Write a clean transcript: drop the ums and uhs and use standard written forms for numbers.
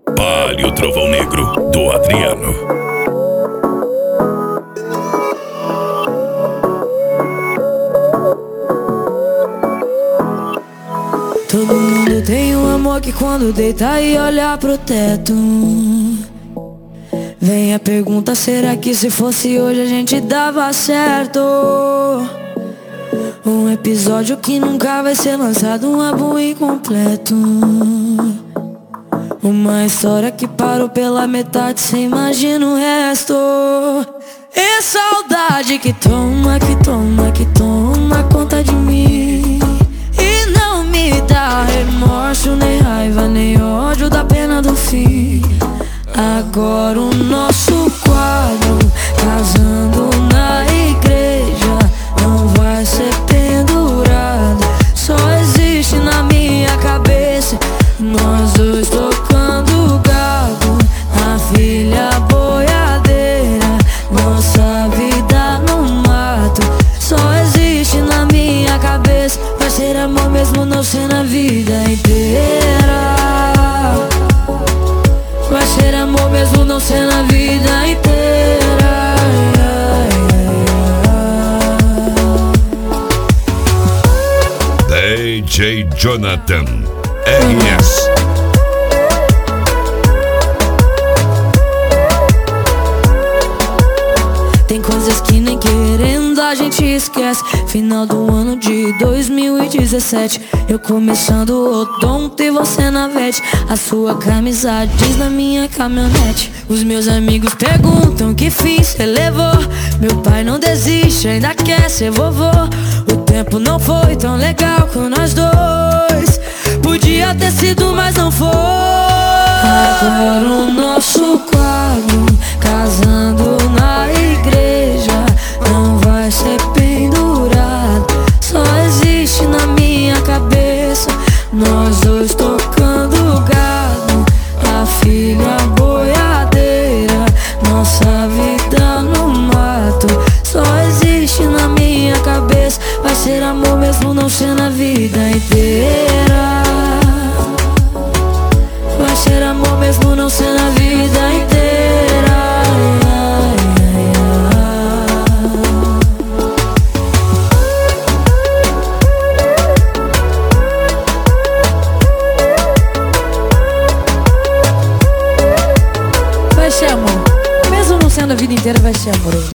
Palio Trovão Negro, do Adriano. Todo mundo tem um amor que quando deita e olha pro teto, vem a pergunta, será que se fosse hoje a gente dava certo? Um episódio que nunca vai ser lançado, um álbum incompleto. Uma história que parou pela metade, cê imagina o resto. E saudade que toma, que toma, que toma conta de mim. E não me dá remorso, nem raiva, nem ódio da pena do fim. Agora o nosso quadro, casando na igreja, não vai ser pendurado. Só existe na minha cabeça, nós dois tocando gado, a filha boiadeira, nossa vida no mato. Só existe na minha cabeça, vai ser amor mesmo não ser na vida inteira. Vai ser amor mesmo não ser na vida inteira. DJ Jonathan RS. Tem coisas que nem querendo a gente esquece. Final do ano de 2017, eu começando o odonto e você na vete. A sua camisa jeans na minha caminhonete. Os meus amigos perguntam que fim cê levou. Meu pai não desiste, ainda quer ser vovô. O tempo não foi tão legal com nós dois. Podia ter sido, mas não foi. Agora o nosso quadro, casando na igreja, não vai ser pendurado. Só existe na minha cabeça, nós dois tocando gado, a filha boiadeira, nossa vida no mato. Só existe na minha cabeça, vai ser amor mesmo não ser na vida inteira. Vai ser amor mesmo não ser na vida inteira. Vai ser amor, mesmo não sendo a vida inteira, vai ser amor.